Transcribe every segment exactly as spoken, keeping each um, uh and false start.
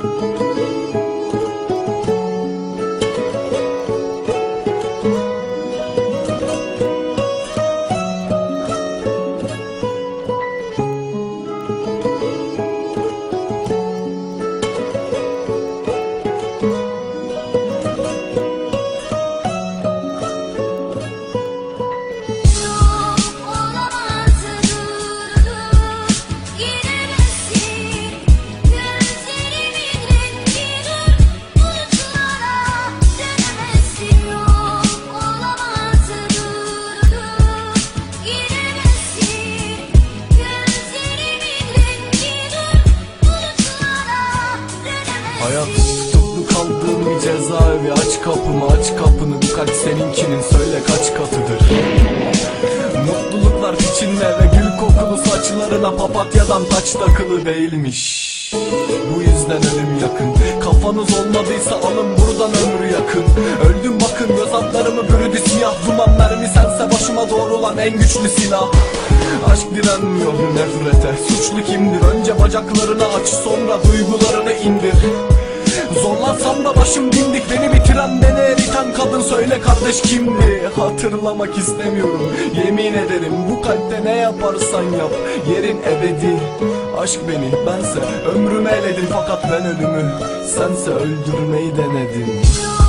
Hayat tutuklu kaldığım bir cezaevi. Aç kapımı, aç kapını, bu kalp seninkinin söyle kaç katıdır. Mutluluklar içinde ve gül kokulu saçlarına papatyadan taç takılı değilmiş. Bu yüzden ölüm yakın. Kafanız olmadıysa alın buradan ömrü yakın. Öldüm bakın, göz altlarımı bürüdü siyah duman. Mermi sense başıma doğrulan en güçlü silah. Aşk direnmiyor nefrete. Suçlu kimdir? Önce bacaklarını aç, sonra duygularını indir. Zorlansam da başım dimdik. Beni bitiren, beni eriten kadın söyle kardeş kimdi? Hatırlamak istemiyorum, yemin ederim. Bu kalpte ne yaparsan yap, yerin ebedi. Aşk beni, bense ömrümü eledim. Fakat ben ölümü, sense öldürmeyi denedin.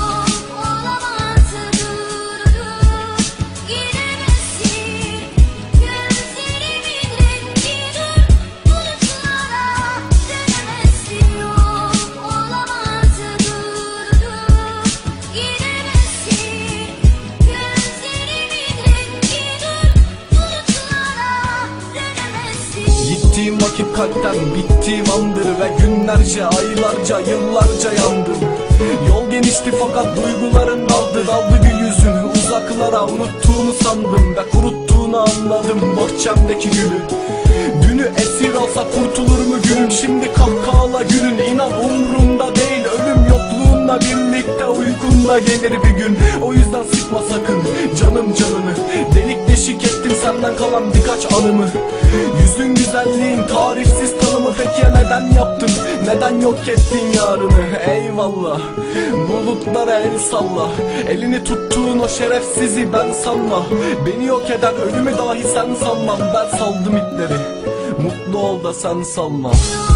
Gittiğim vakit kalpten bittiğim andır ve günlerce, aylarca, yıllarca yandım. Yol genişti fakat duyguların daldı, daldı gül yüzün uzaklara. Unuttuğunu sandım ve kuruttuğunu anladım bahçemdeki gülü. Dünü esir alsa kurtulur mu günüm? Şimdi kahkahla gülün, inan umrumda değil. Ölüm yokluğunla birlikte uykunda gelir bir gün. O yüzden sıkma sakın canım canını. Delik deşik ettim senden kalan birkaç anımı. Yüzün güzelliğin tarifsiz tanımı. Peki neden yaptın, neden yok ettin yarını? Eyvallah, bulutlara el salla. Elini tuttuğun o şerefsizi ben sanma. Beni yok eden ölümü dahi sen sanmam. Ben saldım ipleri, mutlu ol da sen salma.